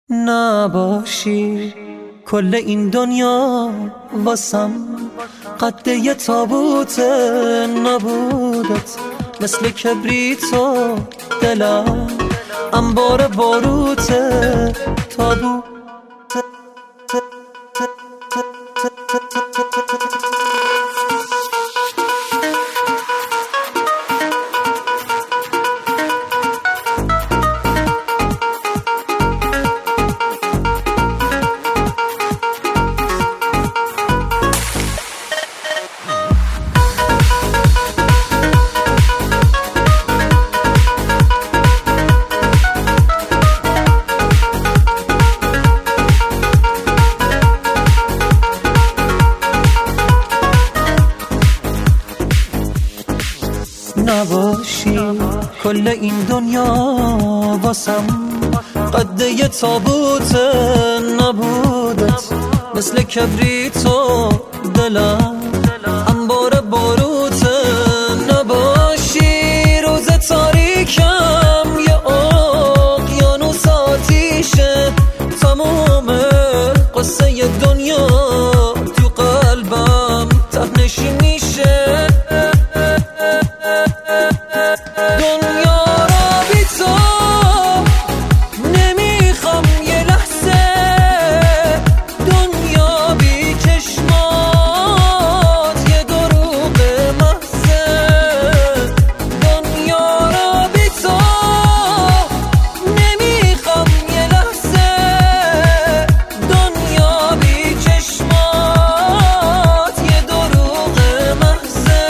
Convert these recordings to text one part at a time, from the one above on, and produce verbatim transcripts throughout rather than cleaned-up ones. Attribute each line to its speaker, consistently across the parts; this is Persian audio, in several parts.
Speaker 1: نباشی کل این دنیا واسم قد یه تابوت نبودت، مثل کبریت و دلم انبار باروت تابوت. نباشی کل این دنیا واسم قد یه تابوت نبودت، مثل کبریت و دلم انبار باروت. نباشی روز تاریکم یه اقیانوس آتیشه، تموم قصه دنیا تو قلبم تهنشی میشه. دنیا را بی تو نمیخوام یه لحظه، دنیا بی چشمات یه دروغ محضه. دنیا را بی تو نمیخوام یه لحظه، دنیا بی چشمات یه دروغ محضه.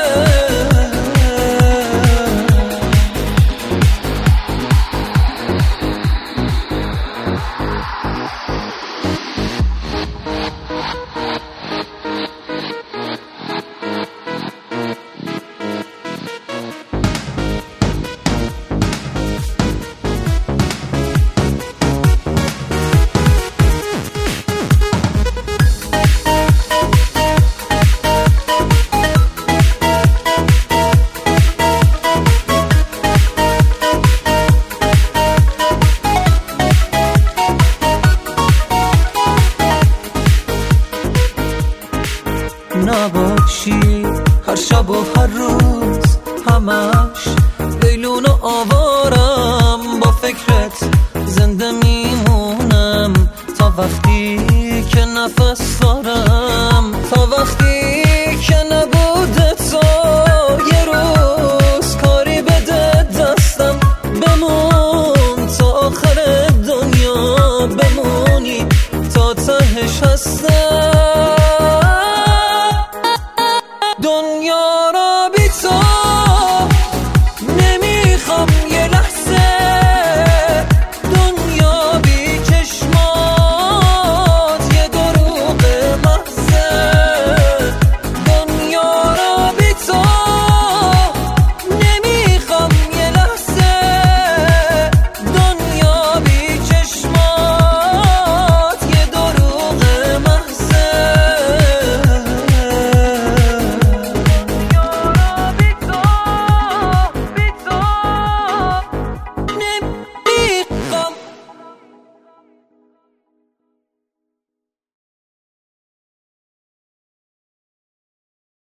Speaker 1: نباشی هر شب و هر روز همش لیلون و آوارم، با فکرت زنده میمونم تا وقتی که نفس دارم، تا وقتی که نبوده تو یه روز کاری بده دستم. بمون تا آخر دنیا، بمونی تا تهش هستم.